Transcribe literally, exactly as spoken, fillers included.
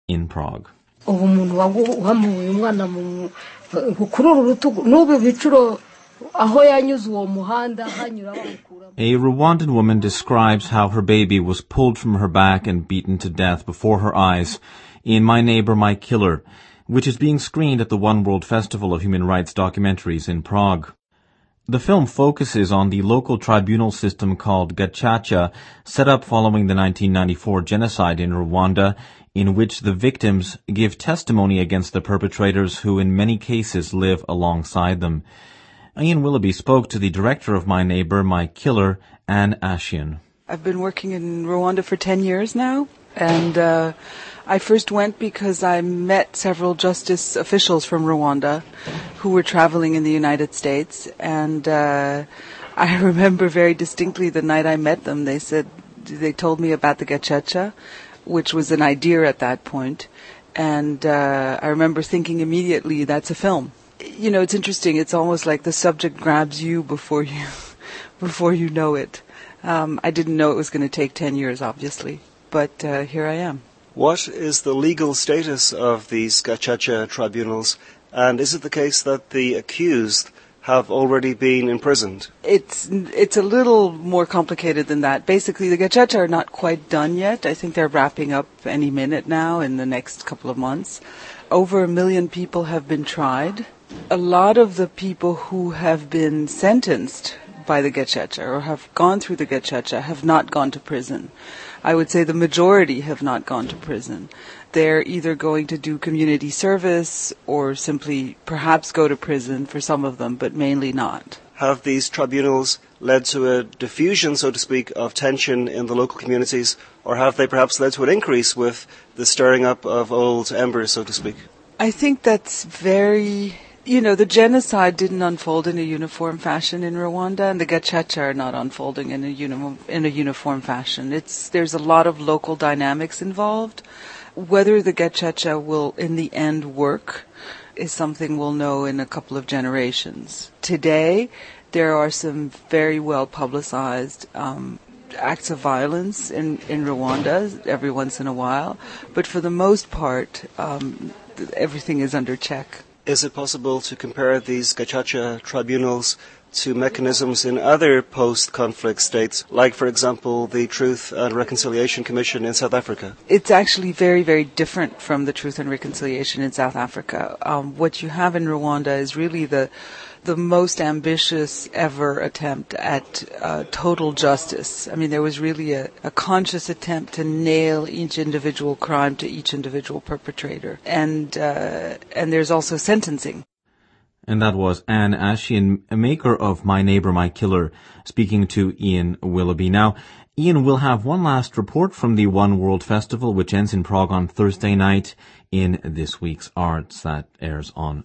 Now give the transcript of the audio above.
in Prague. A Rwandan woman describes how her baby was pulled from her back and beaten to death before her eyes in My Neighbor, My Killer, which is being screened at the One World Festival of Human Rights Documentaries in Prague. The film focuses on the local tribunal system called Gacaca, set up following the nineteen ninety-four genocide in Rwanda, in which the victims give testimony against the perpetrators who in many cases live alongside them. Ian Willoughby spoke to the director of My Neighbor, My Killer, Anne Ashian. I've been working in Rwanda for ten years now, and uh, I first went because I met several justice officials from Rwanda who were traveling in the United States, and uh, I remember very distinctly the night I met them. They said, they told me about the Gacaca, which was an idea at that point, and uh, I remember thinking immediately, that's a film. You know, it's interesting. It's almost like the subject grabs you before you, before you know it. Um, I didn't know it was going to take ten years, obviously, but uh, here I am. What is the legal status of these Gacaca tribunals, and is it the case that the accused have already been imprisoned? It's it's a little more complicated than that. Basically, the Gacaca are not quite done yet. I think they're wrapping up any minute now in the next couple of months. Over a million people have been tried. A lot of the people who have been sentenced by the Gacaca or have gone through the Gacaca have not gone to prison. I would say the majority have not gone to prison. They're either going to do community service or simply perhaps go to prison for some of them, but mainly not. Have these tribunals led to a diffusion, so to speak, of tension in the local communities, or have they perhaps led to an increase with the stirring up of old embers, so to speak? I think that's very... You know, the genocide didn't unfold in a uniform fashion in Rwanda, and the Gacaca are not unfolding in a uni- in a uniform fashion. It's there's a lot of local dynamics involved. Whether the Gacaca will, in the end, work is something we'll know in a couple of generations. Today, there are some very well publicized um, acts of violence in, in Rwanda every once in a while, but for the most part, um, everything is under check. Is it possible to compare these Gacaca tribunals to mechanisms in other post-conflict states, like, for example, the Truth and Reconciliation Commission in South Africa? It's actually very, very different from the Truth and Reconciliation in South Africa. Um, what you have in Rwanda is really the the most ambitious ever attempt at uh, total justice. I mean, there was really a, a conscious attempt to nail each individual crime to each individual perpetrator. And uh, and there's also sentencing. And that was Anne Ashian, a maker of My Neighbor, My Killer, speaking to Ian Willoughby. Now, Ian will have one last report from the One World Festival, which ends in Prague on Thursday night, in this week's Arts that airs on